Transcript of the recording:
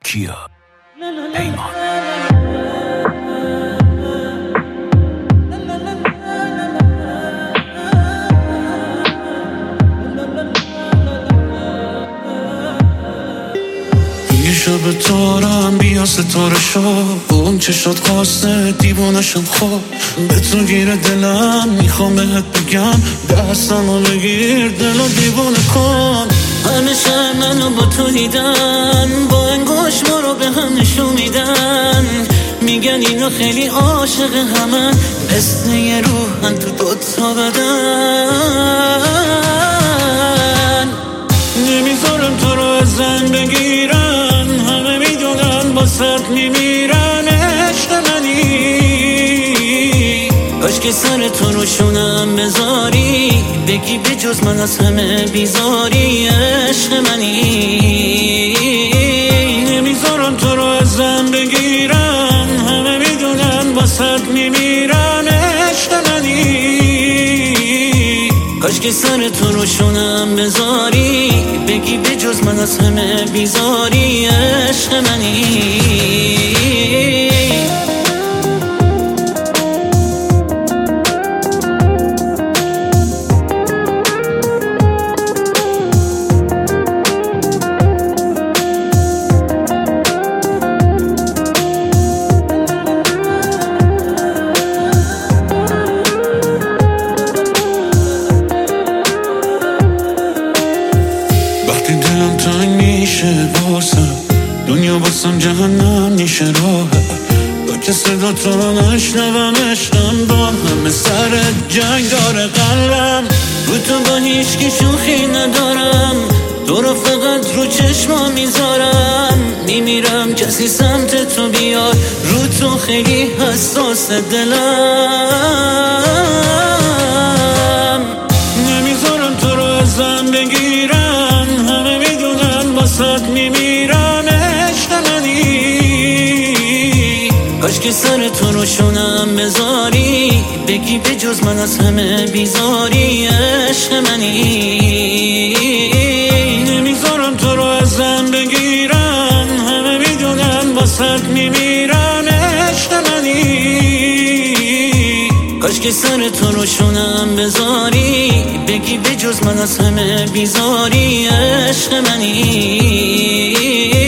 کیا پیمان. یه شب تارم بیا ستاره شو، اون چشات خواسته دیوانشم خواب، به تو گیره دلم میخوام بهت بگم، دستمو بگیر دلو دیوانه کن. همیشه منو با تو دیدن، با انگوش ما رو به هم نشون میدن، میگن اینا خیلی عاشق همن، مثل یه روحن تو دوتا بدن. نمیذارم تو رو ازم بگیرن، همه میدونن باست میمیرن، عشق منی. کاش که سر تو رو شونم بذاری، بگی به جز من از همه بیزاری، عشق منی. نمیذارم تو رو ازم بگیرن، همه میدونن باست میمیرن، عشق منی. کاش که سر تو رو شونم بذاری، بگی به جز من از همه بیزاری، عشق منی. وقتی دلم تنگ میشه واسم، دنیا واسم جهنم میشه راحت، با که صدا تو رو نشنوم عشقم، با همه سر جنگ داره قلبم. رو تو با هیچکی شوخی ندارم، تو رو فقط رو چشما میذارم، میمیرم کسی سمت تو بیاد، رو تو خیلی حساس دلم. نمیذارم تو رو ازم بگیرن، همه میدونن باست میمیرن، عشق منی. کاش که سر تو رو شونم بذاری، بگی به جز من از همه بیزاری، عشق منی. نمیذارم تو رو ازم بگیرن، همه میدونن باست میمیرن، عشق منی. کاش که سر تو رو شونم بذاری، بگی به جز من از همه بیزاری، عشق منی.